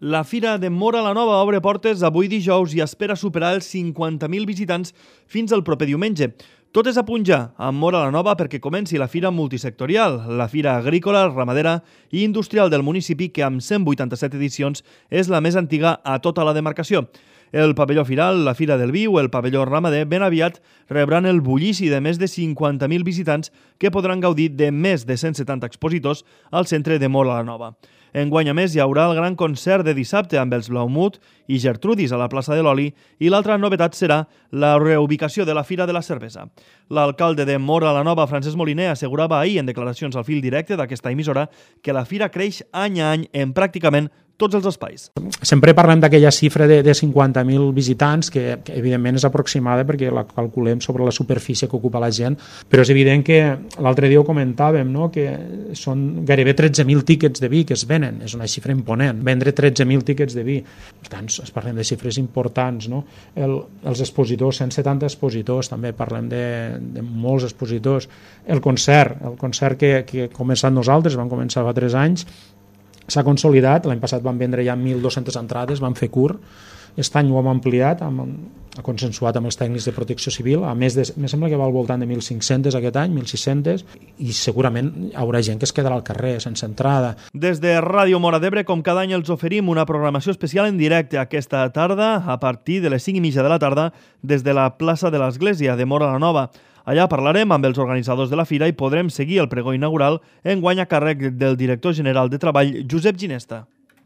La Fira de Móra la Nova obre portes avui dijous i espera superar els 50.000 visitants fins al proper diumenge. Tot és a punt ja, amb Móra la Nova, perquè comenci la fira multisectorial, la fira agrícola, ramadera i industrial del municipi, que amb 187 edicions és la més antiga a tota la demarcació. El pavelló firal, la Fira del Vi o el pavelló ramader ben aviat rebran el bullici de més de 50.000 visitants que podran gaudir de més de 170 expositors al centre de Móra la Nova. Enguany, a més, hi haurà el gran concert de dissabte amb els Blaumut i Gertrudis a la plaça de l'Oli i l'altra novetat serà la reubicació de la Fira de la Cervesa. L'alcalde de Móra la Nova, Francesc Moliner, assegurava ahir en declaracions al fil directe d'aquesta emissora que la fira creix any a any en pràcticament tots els espais. Sempre parlem d'aquella xifra de 50.000 visitants, que evidentment és aproximada perquè la calculem sobre la superfície que ocupa la gent, però és evident que l'altre dia ho comentàvem, no? Que són gairebé 13.000 tíquets de vi que es venen, és una xifra imponent, vendre 13.000 tíquets de vi. Per tant, parlem de xifres importants, no? Els expositors, 170 expositors, també parlem de molts expositors. El concert que hem començat nosaltres, vam començar fa 3 anys, s'ha consolidat. L'any passat vam vendre ja 1.200 entrades, vam fer curt. Aquest any ho hem ampliat, ha consensuat amb els tècnics de protecció civil. A més, me sembla que va al voltant de 1.500 aquest any, 1.600, i segurament hi haurà gent que es quedarà al carrer sense entrada. Des de Ràdio Móra d'Ebre, com cada any, els oferim una programació especial en directe aquesta tarda, a partir de les 5:30 de la tarda, des de la plaça de l'Església de Móra la Nova. Allà parlarem amb els organitzadors de la fira i podrem seguir el pregó inaugural enguany a càrrec del director general de Treball, Josep Ginesta.